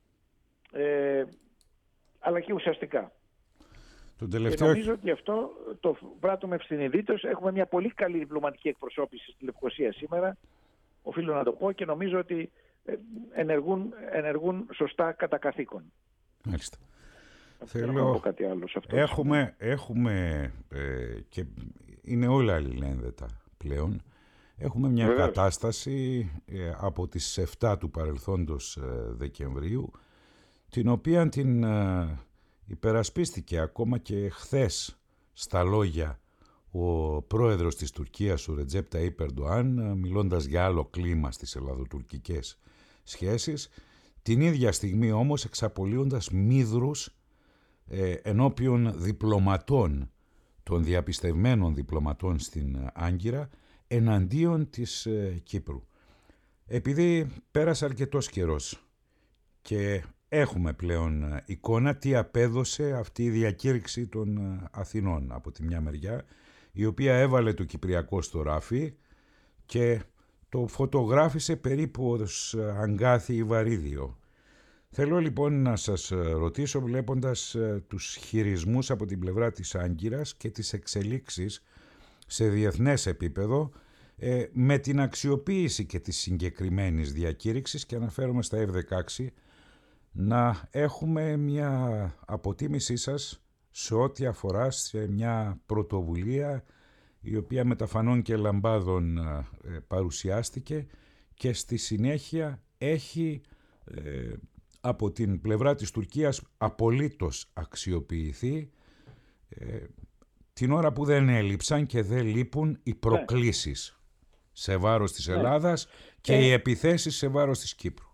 αλλά και ουσιαστικά. Και νομίζω ότι αυτό το πράττουμε ευσυνειδήτως. Έχουμε μια πολύ καλή διπλωματική εκπροσώπηση στη Λευκοσία σήμερα, οφείλω να το πω, και νομίζω ότι ενεργούν σωστά κατά καθήκον. Μάλιστα. Θέλω κάτι άλλο σε αυτό. Έχουμε και είναι όλα αλληλένδετα πλέον. Έχουμε μια κατάσταση από τις 7 του παρελθόντος Δεκεμβρίου, την οποία την υπερασπίστηκε ακόμα και χθες στα λόγια ο πρόεδρος της Τουρκίας, ο Ρετζέπ Ταΐπ Ερντοάν, μιλώντας για άλλο κλίμα στις ελλαδοτουρκικές σχέσεις, την ίδια στιγμή όμως εξαπολύοντας μύδρους ενώπιον διπλωματών, των διαπιστευμένων διπλωματών στην Άγκυρα, εναντίον της Κύπρου. Επειδή πέρασε αρκετός καιρός και έχουμε πλέον εικόνα τι απέδωσε αυτή η διακήρυξη των Αθηνών από τη μια μεριά, η οποία έβαλε το Κυπριακό στο ράφι και το φωτογράφησε περίπου ως αγκάθι ή βαρύδιο. Θέλω λοιπόν να σας ρωτήσω, βλέποντας τους χειρισμούς από την πλευρά της Άγκυρας και τις εξελίξεις σε διεθνές επίπεδο, με την αξιοποίηση και της συγκεκριμένης διακήρυξης, και αναφέρομαι στα F-16, να έχουμε μια αποτίμησή σας σε ό,τι αφορά σε μια πρωτοβουλία η οποία με τα φανών και λαμπάδων παρουσιάστηκε και στη συνέχεια έχει από την πλευρά της Τουρκίας απολύτως αξιοποιηθεί την ώρα που δεν έλειψαν και δεν λείπουν οι προκλήσεις σε βάρος της Ελλάδας και οι επιθέσεις σε βάρος της Κύπρου.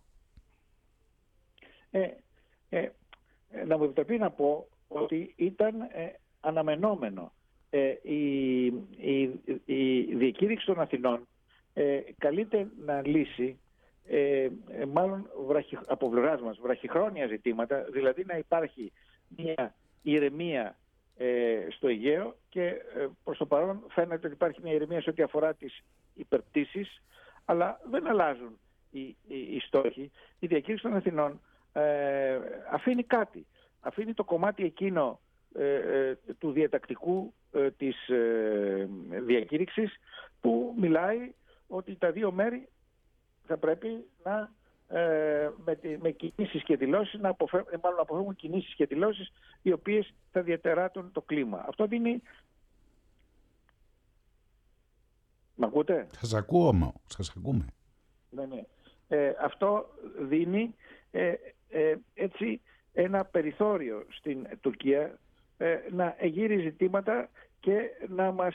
Να μου επιτρέπει να πω ότι ήταν αναμενόμενο. Η διακήρυξη των Αθηνών καλείται να λύσει μάλλον από πλευράς μας βραχυχρόνια ζητήματα, δηλαδή να υπάρχει μια ηρεμία στο Αιγαίο και προς το παρόν φαίνεται ότι υπάρχει μια ηρεμία σε ό,τι αφορά τις υπερπτήσεις, αλλά δεν αλλάζουν οι στόχοι. Η διακήρυξη των Αθηνών αφήνει κάτι. Αφήνει το κομμάτι εκείνο του διατακτικού της διακήρυξης που μιλάει ότι τα δύο μέρη θα πρέπει να με κινήσεις και δηλώσεις να αποφεύγουν κινήσεις και δηλώσεις οι οποίες θα διατεράτουν το κλίμα. Αυτό δίνει... Μ' ακούτε? Σας ακούω, σας ακούμε. Ναι. Αυτό δίνει έτσι ένα περιθώριο στην Τουρκία να εγείρει ζητήματα και να μας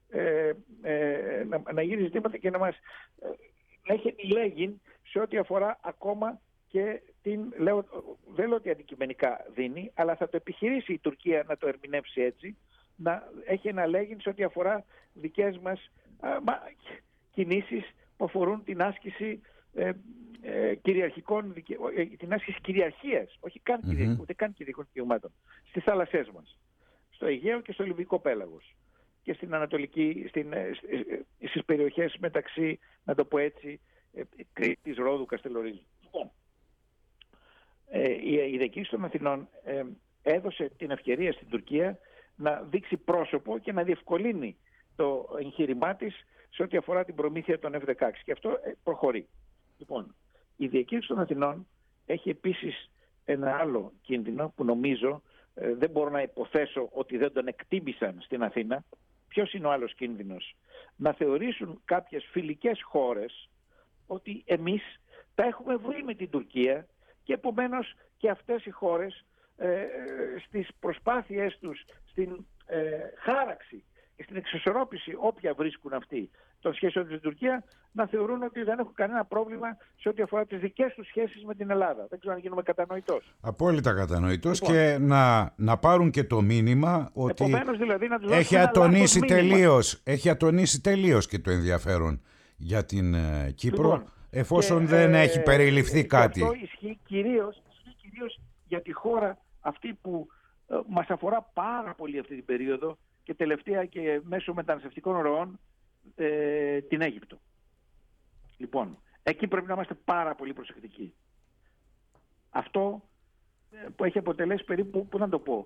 να γύρει ζητήματα και να μας έχει επιλέγει σε ό,τι αφορά ακόμα και δεν λέω ότι αντικειμενικά δίνει, αλλά θα το επιχειρήσει η Τουρκία να το ερμηνεύσει έτσι, να έχει ένα λέγειν σε ό,τι αφορά δικές μας κινήσεις που αφορούν την άσκηση την άσκηση κυριαρχίας, όχι καν ούτε καν κυριαρχικών δικαιωμάτων, στις θάλασσές μας, στο Αιγαίο και στο Λιβικό πέλαγος και στην Ανατολική, στις περιοχές μεταξύ, να το πω έτσι, Κρήτης, Ρόδου, Καστελορίζου. Η διακήρυξη των Αθηνών έδωσε την ευκαιρία στην Τουρκία να δείξει πρόσωπο και να διευκολύνει το εγχείρημά της σε ό,τι αφορά την προμήθεια των F-16. Και αυτό προχωρεί. Λοιπόν, η διακήρυξη των Αθηνών έχει επίσης ένα άλλο κίνδυνο που νομίζω δεν μπορώ να υποθέσω ότι δεν τον εκτίμησαν στην Αθήνα. Ποιος είναι ο άλλος κίνδυνος? Να θεωρήσουν κάποιες φιλικές χώρες ότι εμείς τα έχουμε βρει με την Τουρκία και επομένως και αυτές οι χώρες στις προσπάθειές τους, στην χάραξη και στην εξισορρόπηση όποια βρίσκουν αυτοί των σχέσεων της Τουρκία, να θεωρούν ότι δεν έχουν κανένα πρόβλημα σε ό,τι αφορά τις δικές τους σχέσεις με την Ελλάδα. Δεν ξέρω αν γίνομαι κατανοητός. Απόλυτα κατανοητός, λοιπόν, και να πάρουν και το μήνυμα ότι δηλαδή, να τους έχει ατονίσει τελείως και το ενδιαφέρον για την Κύπρο, λοιπόν, εφόσον δεν έχει περιληφθεί κάτι. Αυτό ισχύει κυρίως για τη χώρα αυτή που μας αφορά πάρα πολύ αυτή την περίοδο και τελευταία και μέσω μεταναστευτικών ροών, την Αίγυπτο. Λοιπόν, εκεί πρέπει να είμαστε πάρα πολύ προσεκτικοί. Αυτό που έχει αποτελέσει περίπου, πού να το πω,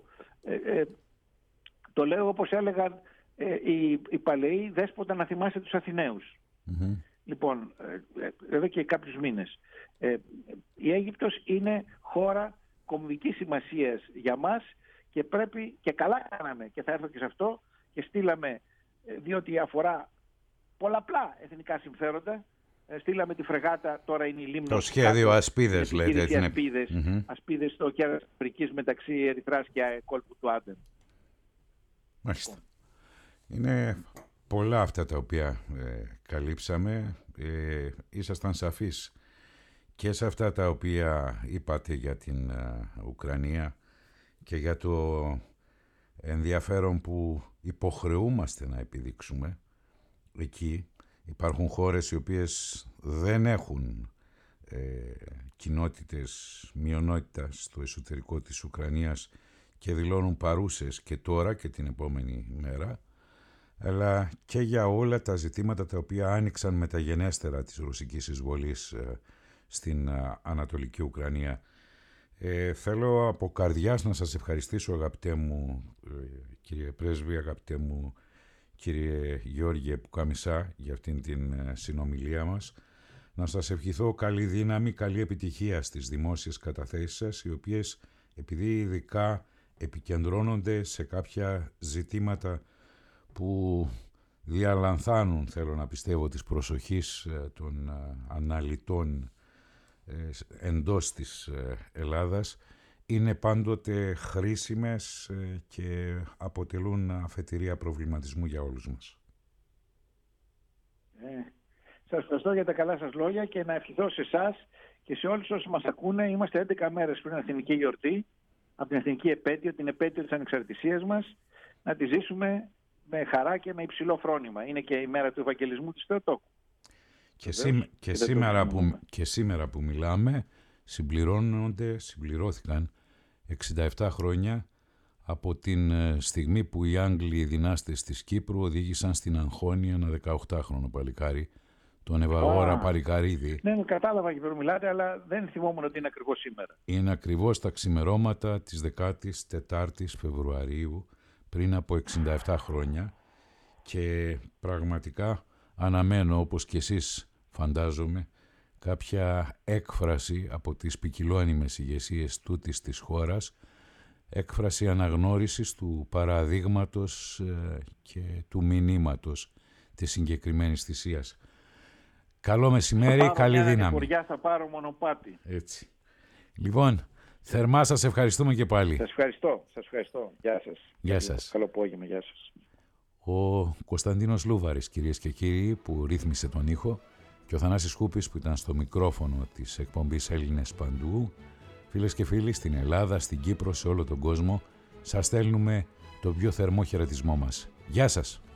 το λέω όπως έλεγαν οι παλαιοί δέσποτα, να θυμάστε τους Αθηναίους. Mm-hmm. Λοιπόν, εδώ και κάποιους μήνες. Η Αίγυπτος είναι χώρα κομβικής σημασίας για μας και πρέπει, και καλά κάναμε, και θα έρθω και σε αυτό, και στείλαμε, διότι αφορά πολλαπλά εθνικά συμφέροντα, Στείλαμε τη φρεγάτα, τώρα είναι η Λίμνος. Το σχέδιο Ασπίδες, λέτε. Ασπίδες στο κέρας της Αφρικής μεταξύ Ερυθράς και κόλπου του Άντεν. Μάλιστα. Είναι πολλά αυτά τα οποία καλύψαμε. Ήσασταν σαφείς και σε αυτά τα οποία είπατε για την Ουκρανία και για το ενδιαφέρον που υποχρεούμαστε να επιδείξουμε. Εκεί υπάρχουν χώρες οι οποίες δεν έχουν κοινότητες μειονότητας στο εσωτερικό της Ουκρανίας και δηλώνουν παρούσες και τώρα και την επόμενη μέρα, αλλά και για όλα τα ζητήματα τα οποία άνοιξαν μεταγενέστερα της ρωσικής εισβολής στην Ανατολική Ουκρανία. Θέλω από καρδιάς να σας ευχαριστήσω, αγαπητέ μου κύριε Πρέσβη, αγαπητέ μου κύριε Γιώργη Πουκαμισά, για αυτήν την συνομιλία μας. Να σας ευχηθώ καλή δύναμη, καλή επιτυχία στις δημόσιες καταθέσεις σας, οι οποίες, επειδή ειδικά επικεντρώνονται σε κάποια ζητήματα που διαλανθάνουν, θέλω να πιστεύω, της προσοχής των αναλυτών εντός της Ελλάδας, είναι πάντοτε χρήσιμες και αποτελούν αφετηρία προβληματισμού για όλους μας. Σας ευχαριστώ για τα καλά σας λόγια και να ευχηθώ σε εσάς και σε όλους όσους μας ακούνε. Είμαστε 11 μέρες πριν την Εθνική γιορτή, από την Εθνική Επέτειο, την επέτειο της ανεξαρτησίας μας, να τη ζήσουμε με χαρά και με υψηλό φρόνημα. Είναι και η μέρα του Ευαγγελισμού της Θεοτόκου. Και σήμερα που μιλάμε συμπληρώθηκαν 67 χρόνια από την στιγμή που οι Άγγλοι δυνάστες της Κύπρου οδήγησαν στην αγχώνια ένα 18χρονο παλικάρι, τον Ευαγόρα Παρικαρίδη. Ναι, κατάλαβα και μιλάτε, αλλά δεν θυμόμουν ότι είναι ακριβώς σήμερα. Είναι ακριβώς τα ξημερώματα της 14ης Φεβρουαρίου, πριν από 67 χρόνια, και πραγματικά αναμένω, όπως και εσείς φαντάζομαι, κάποια έκφραση από τις ποικιλώνυμες ηγεσίες τούτης της χώρας, έκφραση αναγνώρισης του παραδείγματος και του μηνύματος της συγκεκριμένης θυσίας. Καλό μεσημέρι, καλή δύναμη. Χωριά θα πάρω μονοπάτι. Έτσι. Λοιπόν, θερμά σας ευχαριστούμε και πάλι. Σας ευχαριστώ. Γεια σας. Γεια σας. Καλό απόγευμα, γεια σας. Ο Κωνσταντίνος Λούβαρης, κυρίες και κύριοι, που ρύθμισε τον ήχο, και ο Θανάσης Κούπης, που ήταν στο μικρόφωνο της εκπομπής Έλληνες Παντού. Φίλες και φίλοι, στην Ελλάδα, στην Κύπρο, σε όλο τον κόσμο, σας στέλνουμε το πιο θερμό χαιρετισμό μας. Γεια σας.